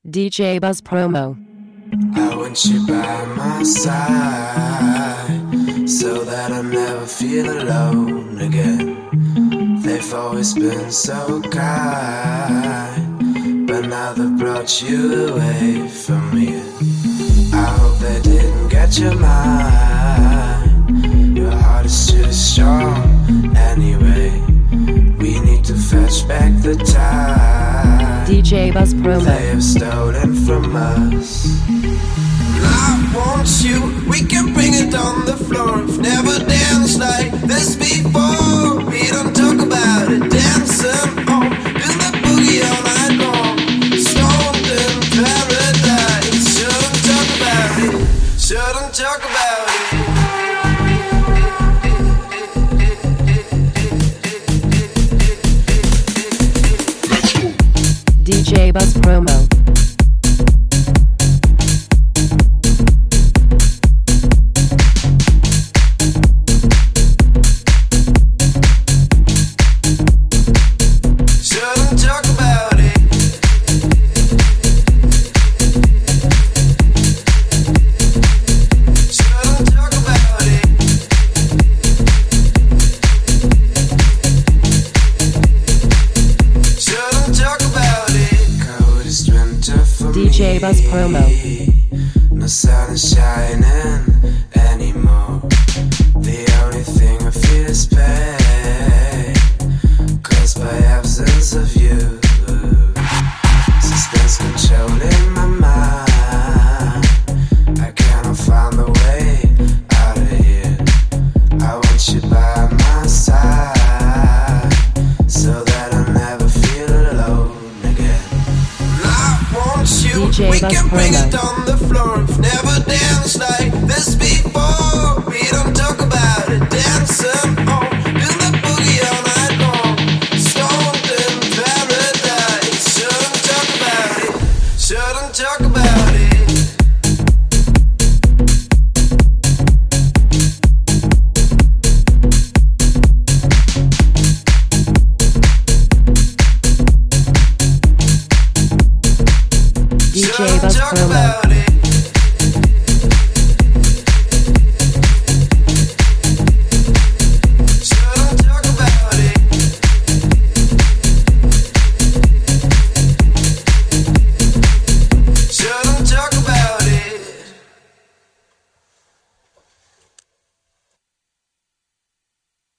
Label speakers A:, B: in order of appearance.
A: DJ Buzz promo.
B: I want you by my side so that I never feel alone again. They've always been so kind, but now they've brought you away from me. I hope they didn't get your mind. Your heart is too strong anyway. We need to fetch back the time
A: DJ Buzz promo.
B: they have stolen from us. I want you, we can bring it on the floor. We've never danced like this before. We don't talk about it, dancing on, do the boogie all night long. Stoned in paradise, shouldn't talk about it, shouldn't talk about it.
A: DJ Buzz promo.
B: Shouldn't talk about it. Shouldn't talk about it. Shouldn't talk about it. Coldest winter for
A: DJ
B: me.
A: Buzz promo.
B: No sun is shining anymore. The only thing I feel is pain, caused by absence of you. Suspense controlling my mind. I cannot find the way out of here. I want you by my side so that I never feel alone again. I want you.
A: DJ
B: We
A: Buzz
B: can bring
A: promo.
B: it on the floor. We've never danced like this before.